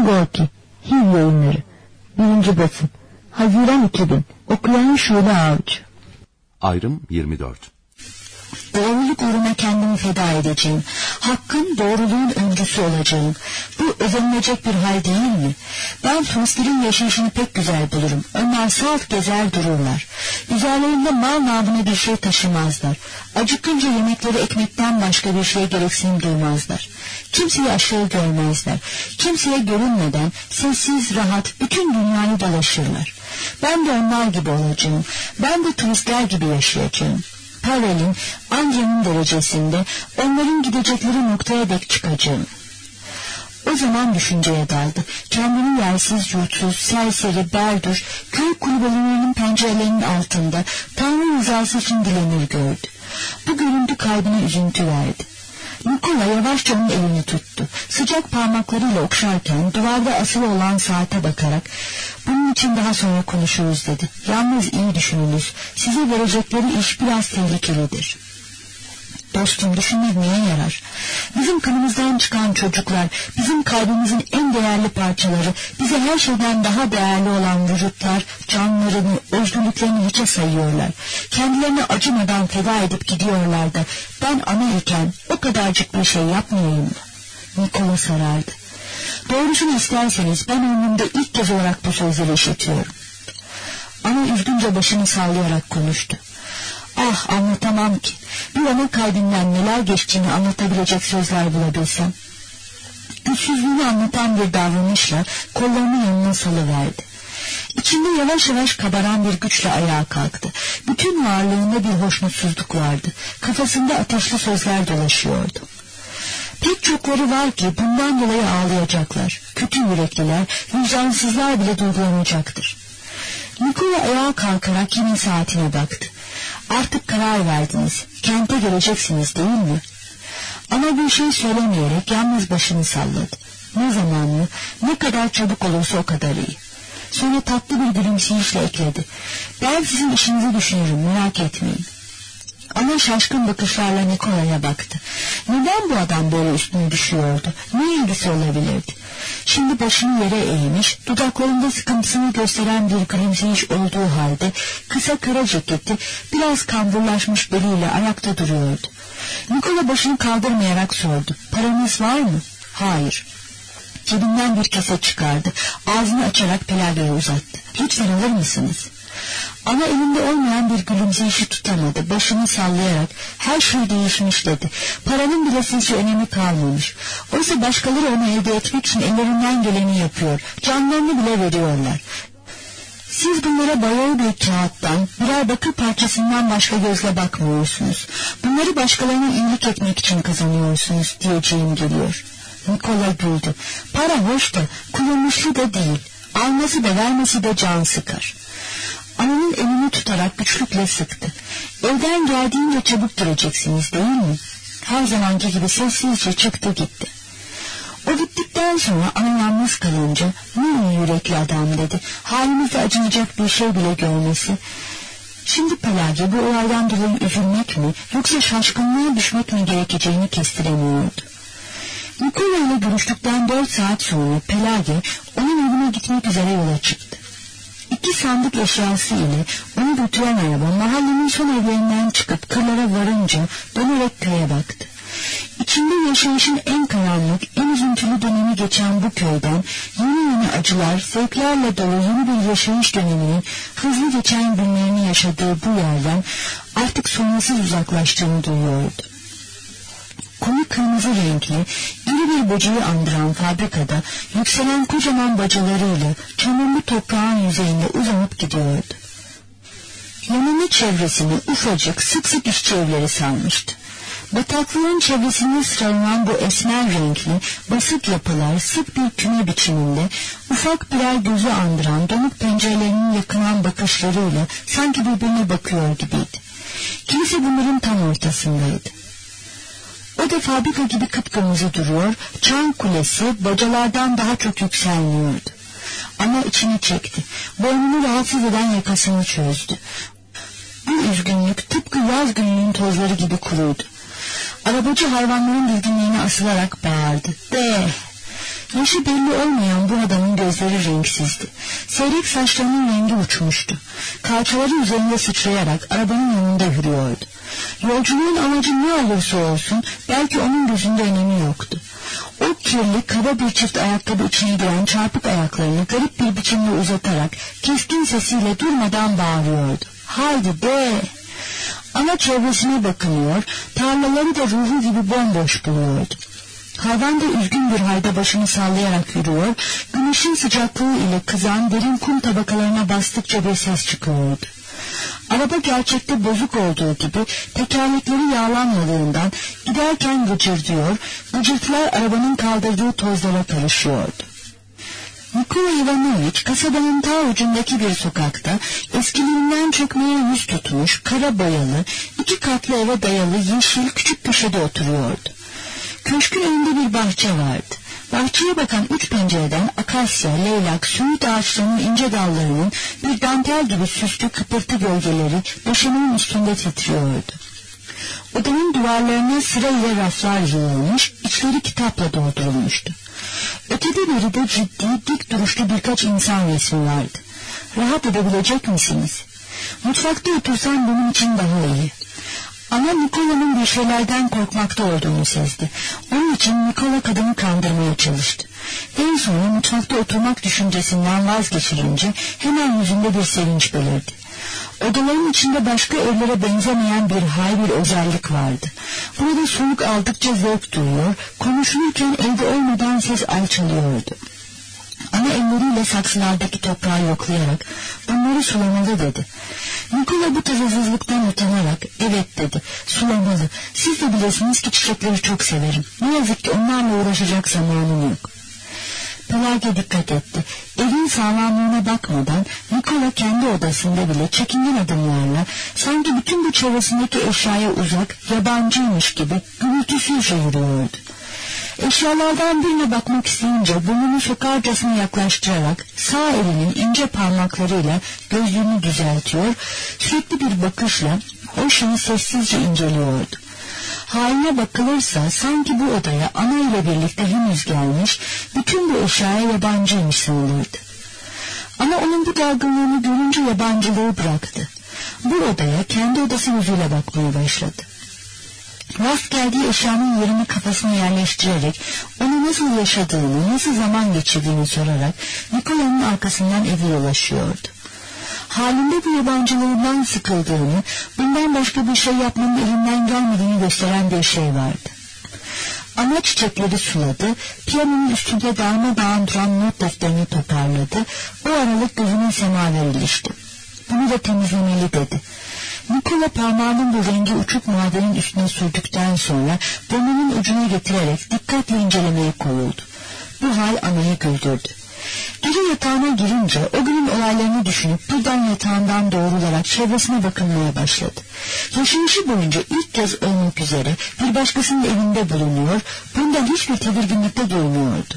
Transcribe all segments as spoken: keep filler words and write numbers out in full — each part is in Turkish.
Orhan Gorki, H I V Yayınları, birinci basım, Haziran iki bin, okuyan Şule Avcı. Ayrım yirmi dört. Doğruluk uğruna kendimi feda edeceğim. Hakkın, doğruluğun öncüsü olacağım. Bu övünülecek bir hal değil mi? Ben turistlerin yaşayışını pek güzel bulurum. Onlar salt gezer dururlar. Üzerlerinde mal namına bir şey taşımazlar. Acıkınca yemekleri ekmekten başka bir şey gereksinim duymazlar. Kimseyi aşağı görmezler. Kimseye görünmeden sessiz, rahat bütün dünyayı dolaşırlar. Ben de onlar gibi olacağım. Ben de turistler gibi yaşayacağım. Pavel'in, Angel'in derecesinde onların gidecekleri noktaya dek çıkacağım. O zaman düşünceye daldı. Kendini yersiz, yurtsuz, serseri, berduş, köy kulübelerinin pencerelerinin altında Tanrı rızası için dilenir gördü. Bu görüntü kalbine üzüntü verdi. Nikola yavaşça onun elini tuttu. Sıcak parmaklarıyla okşarken duvarda asılı olan saate bakarak "Bunun için daha sonra konuşuruz" dedi. "Yalnız iyi düşününüz. Size verecekleri iş biraz tehlikelidir." "Dostum, düşünmek neye yarar? Bizim kanımızdan çıkan çocuklar, bizim kalbimizin en değerli parçaları, bize her şeyden daha değerli olan vücutlar, canlarını, özgürlüklerini hiçe sayıyorlar. Kendilerini acımadan feda edip gidiyorlar da ben ana iken o kadarcık bir şey yapmayayım mı?" Nikola sarardı. "Doğrusunu isterseniz ben ömrümde ilk kez olarak bu sözleri işitiyorum." Ana üzgünce başını sallayarak konuştu. "Ah, anlatamam ki. Bir ana kalbinden neler geçtiğini anlatabilecek sözler bulabilsem." Güçsüzlüğünü anlatan bir davranışla kollarını yanına salıverdi. İçinde yavaş yavaş kabaran bir güçle ayağa kalktı. Bütün varlığında bir hoşnutsuzluk vardı. Kafasında ateşli sözler dolaşıyordu. Pek çokları var ki bundan dolayı ağlayacaklar. Kötü yürekliler, vicdansızlar bile duygulanacaktır. Nikola ayağa kalkarak yine saatine baktı. "Artık karar verdiniz. Kente geleceksiniz değil mi?" Ama bir şey söylemeyerek yalnız başını salladı. "Ne zaman mı? Ne kadar çabuk olursa o kadar iyi." Sonra tatlı bir gülümseyişle ekledi. "Ben sizin işinizi düşünürüm, merak etmeyin." Ana şaşkın bakışlarla Nikola'ya baktı. Neden bu adam böyle üstüne düşüyordu? Ne ilgisi olabilirdi? Şimdi başını yere eğmiş, dudaklarında sıkıntısını gösteren bir gülümseyiş olduğu halde kısa kara ceketi biraz kamburlaşmış beliyle ayakta duruyordu. Nikola başını kaldırmayarak sordu. "Paranız var mı?" "Hayır." Cebinden bir kese çıkardı. Ağzını açarak Pelagia'ya uzattı. "Lütfen alır mısınız?" Ana elinde olmayan bir gülümseyişi tutamadı. Başını sallayarak "Her şey değişmiş" dedi. Paranın bile sizce önemi kalmamış. Oysa başkaları onu elde etmek için ellerinden geleni yapıyor. Canlarını bile veriyorlar. Siz bunlara bayağı bir kağıttan, birer bakır parçasından başka gözle bakmıyorsunuz. Bunları başkalarına iyilik etmek için kazanıyorsunuz diyeceğim geliyor. Nikola güldü. "Para hoş da kullanışlı da değil. Alması da vermesi de can sıkar." Ananın elini tutarak güçlükle sıktı. "Evden geldiğince çabuk gireceksiniz değil mi?" Her zamanki gibi sessizce çıktı gitti. O gittikten sonra ana yalnız kalınca "Ne iyi yürekli adam" dedi. "Halimizde acınacak bir şey bile görmesi." Şimdi Pelagia bu olaydan dolayı üzülmek mi yoksa şaşkınlığa düşmek mi gerekeceğini kestiremiyordu. Nikola ile görüştükten dört saat sonra Pelagia onun evine gitmek üzere yola çıktı. İki sandık eşyası ile onu götüren araba mahallenin son evlerinden çıkıp kırlara varınca dönerek köye baktı. İçinde yaşayışın en karanlık, en üzüntülü dönemi geçen bu köyden yeni yeni acılar, zevklerle dolu yeni bir yaşayış döneminin hızlı geçen günlerini yaşadığı bu yerden artık sonsuz uzaklaştığını duyuyordu. Koyu kırmızı renkli, iri bir böceği andıran fabrikada yükselen kocaman bacalarıyla çamurlu toprağın yüzeyinde uzanıp gidiyordu. Yanını çevresini ufacık sık sık işçi evleri sarmıştı. Bataklığın çevresinde sıralanan bu esmer renkli, basık yapılar sık bir küme biçiminde, ufak birer gözü andıran donuk pencerelerinin yakınan bakışlarıyla sanki birbirine bakıyor gibiydi. Kilise bunların tam ortasındaydı. O da fabrika gibi kıpkırmızı duruyor, çan kulesi bacalardan daha çok yükselmiyordu. Ama içine çekti, boynunu rahatsız eden yakasını çözdü. Bu üzgünlük tıpkı yaz gününün tozları gibi kuruydu. Arabacı hayvanların dizginliğine asılarak bağırdı. "De!" Yaşı belli olmayan bu adamın gözleri renksizdi. Seyrek saçlarının rengi uçmuştu. Kalçaları üzerinde sıçrayarak arabanın yanında yürüyordu. Yolculuğun amacı ne olursa olsun belki onun gözünde önemi yoktu. O kirli, kaba bir çift ayakkabı içine giren çarpık ayaklarını garip bir biçimde uzatarak keskin sesiyle durmadan bağırıyordu. Haydi be! Ana çevresine bakınıyor, tarlaları da ruhu gibi bomboş buluyordu. Hayvan da üzgün bir halde başını sallayarak yürüyor, güneşin sıcaklığı ile kızan derin kum tabakalarına bastıkça bir ses çıkıyordu. Araba gerçekte bozuk olduğu gibi tekerlekleri yağlanmadığından giderken gıcırdıyor, gıcırtılar arabanın kaldırdığı tozlara karışıyordu. Nikola Ivanoviç kasabanın ta ucundaki bir sokakta eskiliğinden çökmeye yüz tutmuş, kara boyalı, iki katlı eve dayalı yeşil küçük köşede oturuyordu. Köşkün önünde bir bahçe vardı. Bahçeye bakan üç pencereden akasya, leylak, söğüt ağaçlarının ince dallarının bir dantel gibi süslü kıpırtı gölgeleri döşemenin üstünde titriyordu. Odanın duvarlarına sırayla raflar yığılmış, içleri kitapla doldurulmuştu. Ötede beride ciddi, dik duruşlu birkaç insan resmi vardı. Rahat edebilecek misiniz? Mutfakta otursam bunun için daha iyi. Ama Nikola'nın bir şeylerden korkmakta olduğunu sezdi. Onun için Nikola kadını kandırmaya çalıştı. En sonra mutfakta oturmak düşüncesinden vazgeçilince hemen yüzünde bir sevinç belirdi. Odaların içinde başka evlere benzemeyen bir hal, bir özellik vardı. Burada soluk aldıkça zevk duyuyor, konuşulurken evde olmadan ses alçalıyordu. Ana elleriyle saksılardaki toprağı yoklayarak bunları sulamalı dedi. Nikola bu tazasızlıktan utanarak evet dedi, sulamalı. Siz de bilesiniz ki çiçekleri çok severim. Ne yazık ki onlarla uğraşacak zamanım yok. Pelage dikkat etti. Evin sağlamlığına bakmadan Nikola kendi odasında bile çekingen adımlarla sanki bütün bu çevresindeki eşyaya uzak, yabancıymış gibi gürültüsüzce yürüyordu. Eşyalardan birine bakmak isteyince burnunu sokarcasına yaklaştırarak sağ elinin ince parmaklarıyla gözlüğünü düzeltiyor, sürekli bir bakışla o şeyi sessizce inceliyordu. Haline bakılırsa sanki bu odaya ana ile birlikte henüz gelmiş, bütün bu eşyaya yabancıymış sanılırdı. Ana onun bu dalgınlığını görünce yabancılığı bıraktı. Bu odaya kendi odası yüzüyle bakmaya başladı. Rast geldiği eşyanın yerini kafasına yerleştirerek onu nasıl yaşadığını, nasıl zaman geçirdiğini sorarak Nikola'nın arkasından eve ulaşıyordu. Halinde bu yabancılığından sıkıldığını, bundan başka bir şey yapmanın elinden gelmediğini gösteren bir şey vardı. Ana çiçekleri suladı, piyanonun üstünde darmadağın duran not defterini toparladı, o aralık gözüne semaver ilişti. Bunu da temizlemeli dedi. Nikola parmağının bu rengi uçuk madenin üstüne sürdükten sonra burnunun ucuna getirerek dikkatle incelemeye koyuldu. Bu hal anayı güldürdü. Gece yatağına girince o günün olaylarını düşünüp birden yatağından doğrularak çevresine bakınmaya başladı. Yaşayışı boyunca ilk kez olmak üzere bir başkasının evinde bulunuyor, bundan hiçbir tedirginlikte duymuyordu.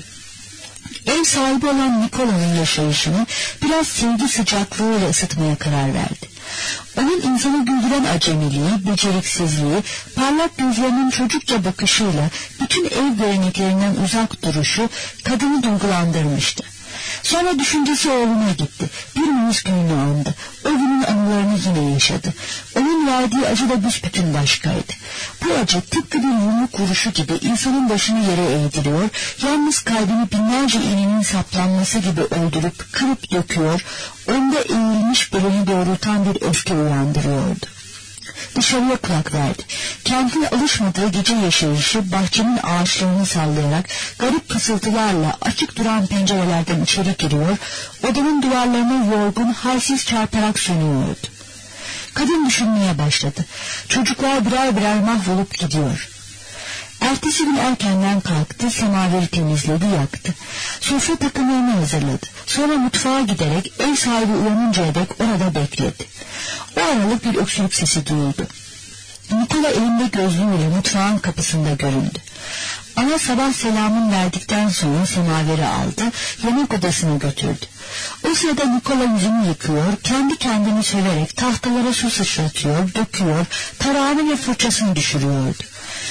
Ev sahibi olan Nikola'nın yaşayışını biraz sevgi sıcaklığıyla ısıtmaya karar verdi. Onun insanı güldüren acemiliği, beceriksizliği, parlak gözlerinin çocukça bakışıyla bütün ev göreneklerinden uzak duruşu kadını duygulandırmıştı. Sonra düşüncesi oğluna gitti. Bir Mayıs gününü andı. O günün anılarını yine yaşadı. Onun verdiği acı da büsbütün başkaydı. Bu acı tıpkı bir yumruk vuruşu gibi insanın başını yere eğdiriyor, yalnız kalbini binlerce iğnenin saplanması gibi öldürüp kırıp döküyor, onda eğilmiş belini doğrultan bir öfke uyandırıyordu. Dışarıya kulak verdi. Kendine alışmadığı gece yaşayışı bahçenin ağaçlarını sallayarak garip fısıltılarla açık duran pencerelerden içeri giriyor, odanın duvarlarına yorgun, halsiz çarparak sönüyordu. Kadın düşünmeye başladı. Çocuklar birer birer mahvolup gidiyor. Ertesi gün erkenden kalktı, semaveri temizledi, yaktı. Sofra takımlarını hazırladı. Sonra mutfağa giderek ev sahibi uyanıncaya dek orada bekledi. O aralık bir öksürük sesi duyuldu. Nikola elinde gözlüğüyle mutfağın kapısında göründü. Ana sabah selamını verdikten sonra semaveri aldı, yemek odasına götürdü. O sırada Nikola yüzünü yıkıyor, kendi kendini söverek tahtalara su sıçratıyor, döküyor, tarağını ve fırçasını düşürüyordu.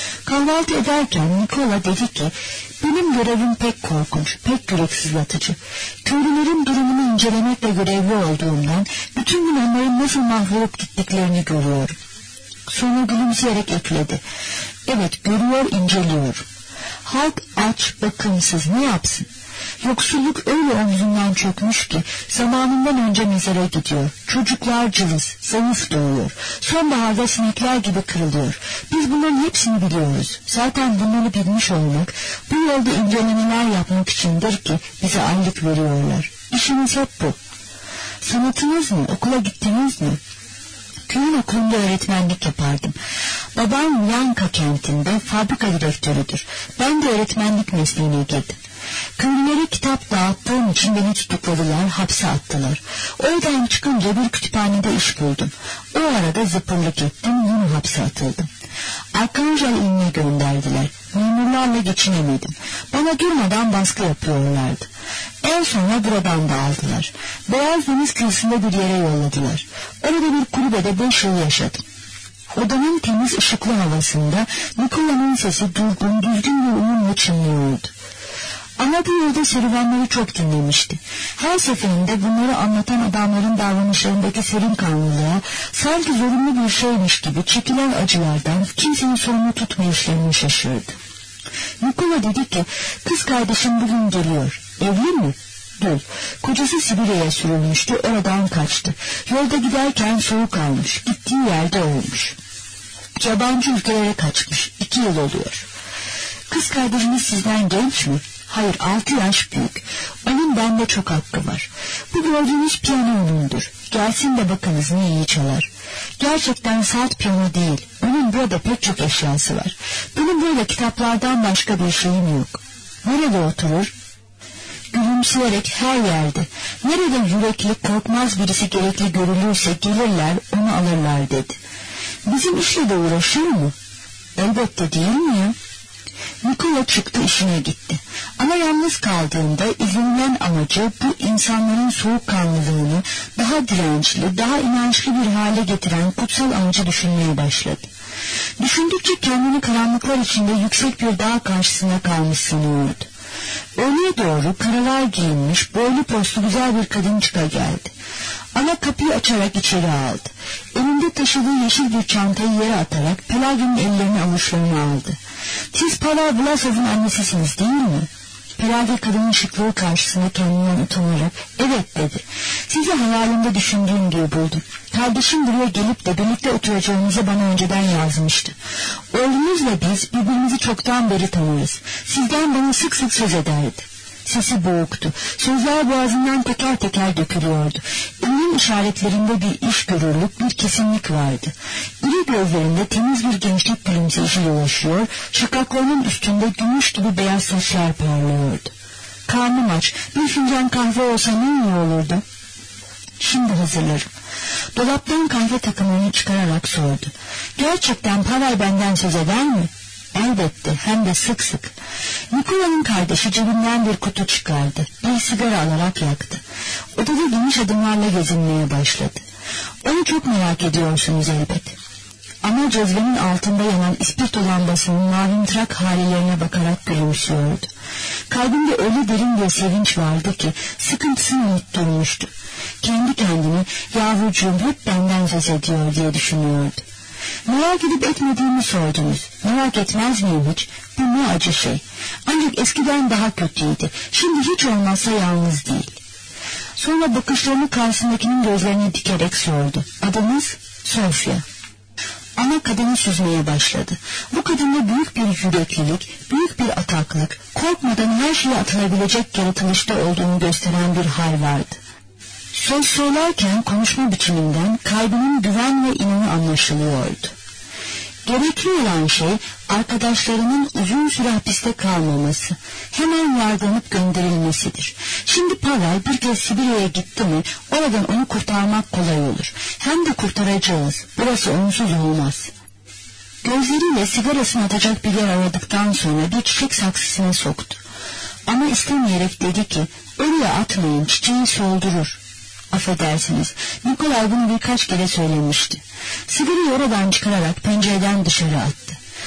Kahvaltı ederken Nikola dedi ki, benim görevim pek korkunç, pek yürek sızlatıcı. Köylülerin durumunu incelemekle görevli olduğumdan bütün gün onların nasıl mahvolup gittiklerini görüyorum. Sonra gülümseyerek ekledi. Evet, görüyor, inceliyorum. Halk aç, bakımsız, ne yapsın? Yoksulluk öyle omzundan çökmüş ki zamanından önce mezara gidiyor. Çocuklar cılız, zayıf doğuyor. Sonbaharda sinekler gibi kırılıyor. Biz bunların hepsini biliyoruz. Zaten bunları bilmiş olmak, bu yolda incelemeler yapmak içindir ki bize aylık veriyorlar. İşimiz hep bu. Sanatınız mı? Okula gittiniz mi? Köyün okulunda öğretmenlik yapardım. Babam Yanka kentinde fabrika direktörüdür. Ben de öğretmenlik mesleğine girdim. Köylülere kitap dağıttığım için beni tutukladılar, hapse attılar. Oradan çıkınca bir kütüphanede iş buldum. O arada zıpırlık ettim, yine hapse atıldım. Arkanjel iline gönderdiler. Memurlarla geçinemedim. Bana durmadan baskı yapıyorlardı. En sonra buradan da aldılar. Beyaz Deniz kıyısında bir yere yolladılar. Orada bir kulübede beş yıl yaşadım. Odanın temiz ışıklı havasında Nikola'nın sesi durgun, düzgün bir uyumla çınlıyordu. Ana bu yolda serüvenleri çok dinlemişti. Her seferinde bunları anlatan adamların davranışlarındaki serin kanlılığa, sanki zorunlu bir şeymiş gibi çekilen acılardan kimsenin sorumlu tutmayışlarını şaşırdı. Nikola dedi ki, kız kardeşim bugün geliyor. Evli mi? Dul. Kocası Sibirya'ya sürülmüştü, oradan kaçtı. Yolda giderken soğuk almış, gittiği yerde ölmüş. Yabancı ülkelere kaçmış, iki yıl oluyor. Kız kardeşiniz sizden genç mi? Hayır, altı yaş büyük. Onun bende çok hakkı var. Bu gördüğünüz piyano onundur. Gelsin de bakınız ne iyi çalar. Gerçekten salt piyano değil. Onun burada pek çok eşyası var. Benim böyle kitaplardan başka bir şeyim yok. Nerede oturur? Gülümseyerek her yerde. Nerede yürekli, korkmaz birisi gerekli görülürse gelirler, onu alırlar dedi. Bizim işle de uğraşır mı? Elbette, değil mi ya? Nikola çıktı, işine gitti. Ama yalnız kaldığında izlenilen amacı bu insanların soğukkanlılığını daha dirençli, daha inançlı bir hale getiren kutsal amacı düşünmeye başladı. Düşündükçe kendini karanlıklar içinde yüksek bir dağ karşısında kalmış sanıyordu. Öğleye doğru karalar giyinmiş, boylu postlu güzel bir kadın çıka geldi. Ana kapıyı açarak içeri aldı. Elinde taşıdığı yeşil bir çantayı yere atarak Pelagia'nın ellerini avuçlarına aldı. Siz Pavel Vlasov'un annesisiniz değil mi? Pelagia kadının şıklığı karşısında kendinden utanarak evet dedi. Sizi hayalimde düşündüğüm gibi buldum. Kardeşim buraya gelip de birlikte oturacağımızı bana önceden yazmıştı. Oğlunuzla biz birbirimizi çoktan beri tanırız. Sizden bana sık sık söz ederdi. Sesi boğuktu. Sözler boğazından teker teker dökülüyordu. Elinin işaretlerinde bir iş görürlük, bir kesinlik vardı. İri gözlerinde temiz bir gençlik gülümseyişi dolaşıyor, şakaklarının üstünde gümüş gibi beyaz saçlar parlıyordu. Karnım aç, bir fincan kahve olsa ne iyi olurdu? Şimdi hazırlarım. Dolaptan kahve takımını çıkararak sordu. Gerçekten Pavel benden söz eder mi? Elbette, hem de sık sık. Nikola'nın kardeşi cebinden bir kutu çıkardı. Bir sigara alarak yaktı. Odada geniş adımlarla gezinmeye başladı. Onu çok merak ediyorsunuz elbet. Ama cezvenin altında yanan ispirto lambasının mavimtırak halilerine bakarak gülümsüyordu. Kalbinde öyle derin bir sevinç vardı ki sıkıntısını unutturmuştu. Kendi kendini yavrucuğum hep benden söz ediyor diye düşünüyordu. Merak edip etmediğimi sordunuz. Merak etmez miyim hiç? Bu ne acı şey. Ancak eskiden daha kötüydü. Şimdi hiç olmazsa yalnız değil. Sonra bakışlarını karşısındakinin gözlerine dikerek sordu. Adınız? Sofya. Ama kadını süzmeye başladı. Bu kadında büyük bir yüreklilik, büyük bir ataklık, korkmadan her şeye atılabilecek yaratılışta olduğunu gösteren bir hal vardı. Söz söylerken konuşma biçiminden kalbinin güven ve inanı anlaşılıyordu. Gerekli olan şey arkadaşlarının uzun süre hapiste kalmaması, hemen yargılanıp gönderilmesidir. Şimdi Pavel bir kez Sibirya'ya gitti mi oradan onu kurtarmak kolay olur. Hem de kurtaracağız. Burası onsuz olmaz. Gözleriyle sigarasını atacak bir yer aradıktan sonra bir çiçek saksısına soktu. Ama istemeyerek dedi ki, oraya atmayın, çiçeği soldurur. Affedersiniz, Nikolay bunu birkaç kere söylemişti. Sigarayı oradan çıkararak pencereden dışarı attı.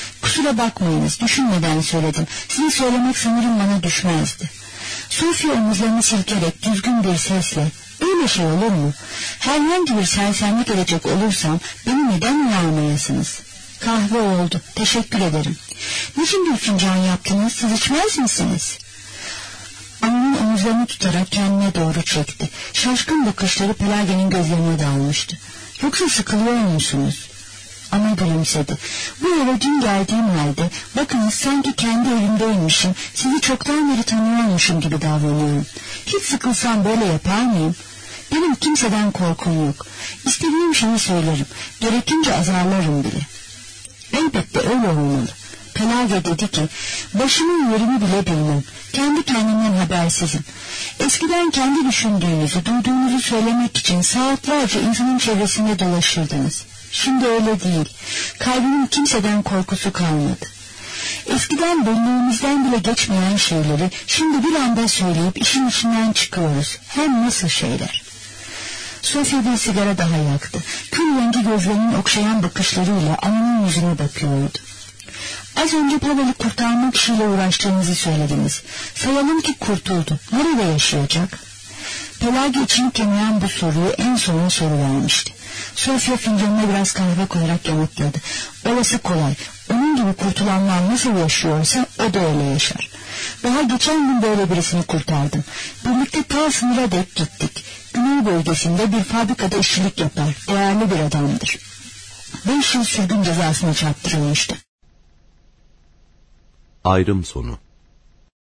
Kusura bakmayınız, düşünmeden söyledim. Size söylemek sanırım bana düşmezdi. Sofya omuzlarını silkerek düzgün bir sesle, öyle şey olur mu? Herhangi bir sersemlik edecek olursam beni neden uyarmayasınız? Kahve oldu, teşekkür ederim. Niçin bir fincan yaptınız, siz içmez misiniz? Annenin omuzlarını tutarak kendine doğru çekti. Şaşkın bakışları Pelagia'nın gözlerine dalmıştı. Yoksa sıkılıyor musunuz? Ana gülümsedi. Bu eve dün geldiğim halde bakınız sanki kendi evimdeymişim, sizi çoktan beri tanıyormuşum gibi davranıyorum. Hiç sıkılsam böyle yapar mıyım? Benim kimseden korkum yok. İstediğim şeyi söylerim. Gerekince azarlarım bile. Elbette öyle olmalı. Pelagia dedi ki, başımın yerini bile bilmem. Kendi kendimden habersizim. Eskiden kendi düşündüğünüzü, duyduğunuzu söylemek için saatlerce insanın çevresinde dolaşırdınız. Şimdi öyle değil. Kalbimin kimseden korkusu kalmadı. Eskiden belleğimizden bile geçmeyen şeyleri şimdi bir anda söyleyip işin içinden çıkıyoruz. Hem nasıl şeyler. Sofya bir sigara daha yaktı. Kül rengi gözlerinin okşayan bakışlarıyla annenin yüzüne bakıyordu. Az önce Pavel'i kurtarmak işiyle uğraştığınızı söylediniz. Sayalım ki kurtuldu. Nerede yaşayacak? Pelagia için kemiren bu soruyu en sona soruvermişti. Sofya fincanına biraz kahve koyarak yanıtladı. Orası kolay. Onun gibi kurtulanlar nasıl yaşıyorsa o da öyle yaşar. Daha geçen gün böyle birisini kurtardım. Birlikte ta sınıra dek gittik. Güney bölgesinde bir fabrikada işçilik yapar. Değerli bir adamdır. Beş yıl sürgün cezasına çarptırılmıştı. Ayrım sonu.